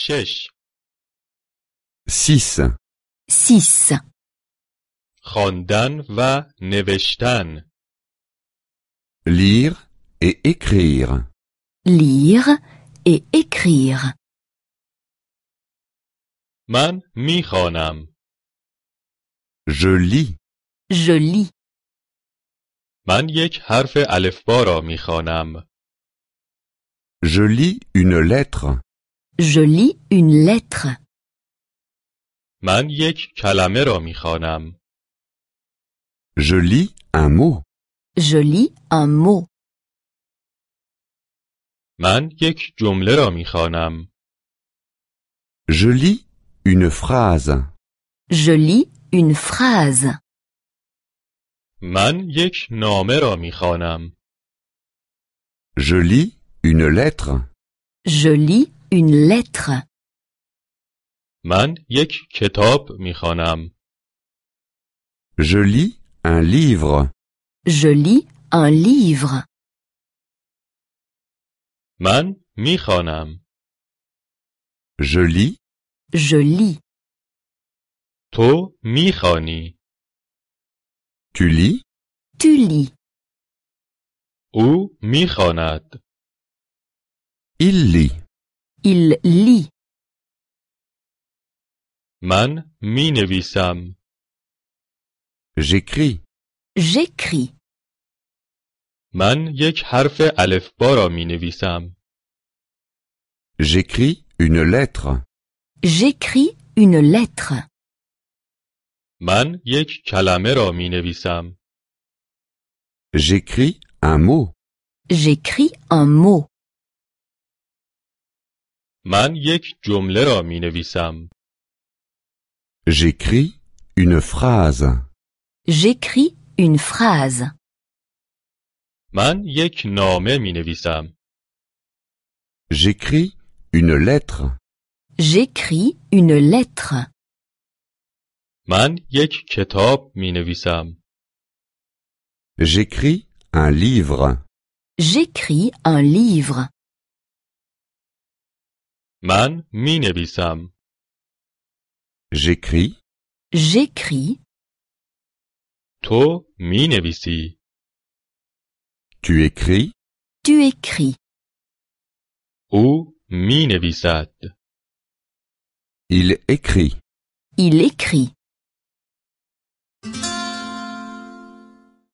6 6. 6. خواندن و نوشتن Lire et écrire. Lire et écrire. من میخوانم. Je lis. Je lis. من یک حرف الفبا را میخوانم. Je lis une lettre. Je lis une lettre. من یک کلمه را میخوانم. Je lis un mot. Je lis un mot. من یک جمله را میخوانم. Je lis une phrase. Je lis une phrase. من یک نامه را میخوانم. Je lis une lettre. Je lis une lettre. من یک کتاب میخوانم. Je lis un livre. Je lis un livre. من میخوانم. Je lis. Je lis. تو میخوانی. Tu lis. Tu lis. او میخواند. Il lit. Il lit. من مینویسم. J'écris. J'écris. من یک حرف الفبا را مینویسم. J'écris une lettre. J'écris une lettre. من یک کلمه را مینویسم. J'écris un mot. J'écris un mot. من یک جمله را مینویسم. J'écris une phrase. J'écris une phrase. من یک نامه مینویسم. J'écris une lettre. J'écris une lettre. من یک کتاب مینویسم. J'écris un livre. J'écris un livre. من مینویسم. J'écris. J'écris. تو مینویسی. Tu écris. Tu écris. او مینویسد. Il écrit. Il écrit.